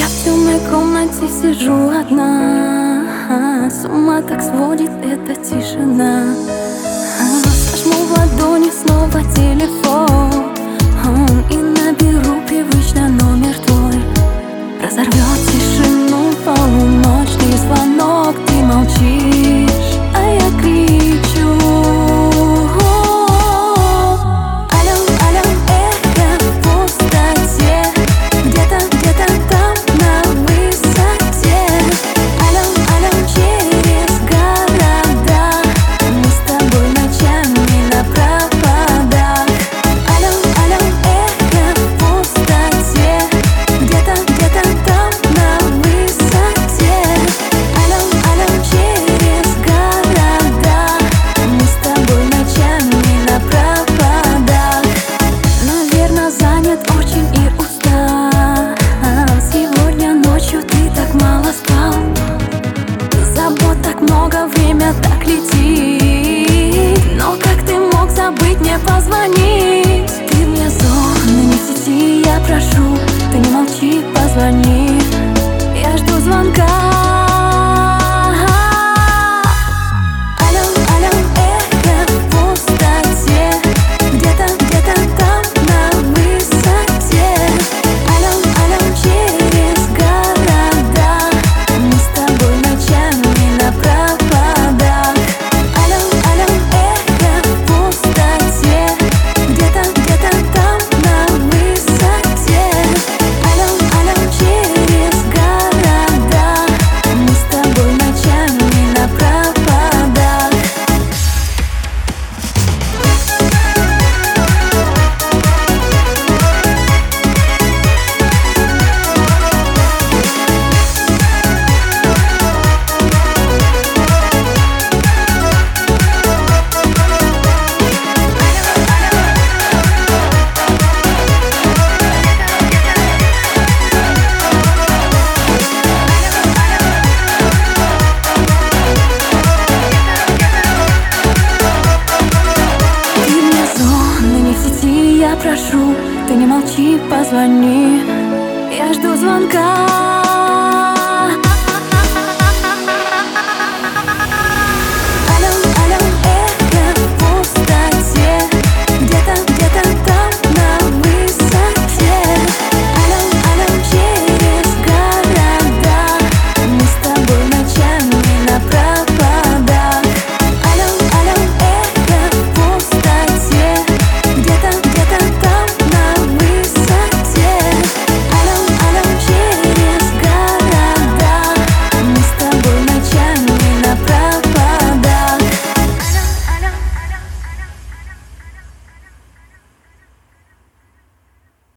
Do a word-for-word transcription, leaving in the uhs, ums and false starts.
в темной комнате сижу одна, с ума так сводит эта тишина. Сожму в ладони снова телефон и наберу привычно номер твой. Разорвет тишину полуночный звонок. Ты молчишь, а я кричу: алло, алло, эхо в пустоте, где-то, где-то там на высоте. Алло, алло, через города, мы с тобой ночами на проводах. Алло, алло, эхо в пустоте, где-то, где-то там на высоте. Алло, алло, через города, мы с тобой ночами на проводах. Наверно, занят очень и устал. Сегодня ночью ты так мало спал. Забот так много, время так летит. Но как ты мог забыть мне позвонить? Ты мне зон, не в сети, я прошу, ты не молчи, позвони. Я жду звонка. Алло, алло, эхо в пустоте, где-то, где-то там на высоте. Алло, алло, через города, мы с тобой ночами на проводах. Алло, алло, эхо в пустоте, где-то, где-то там на высоте. Алло, алло, через города, мы с тобой ночами на проводах. Ты мне зон, не в сети, я прошу, ты не молчи, позвони. Я жду звонка.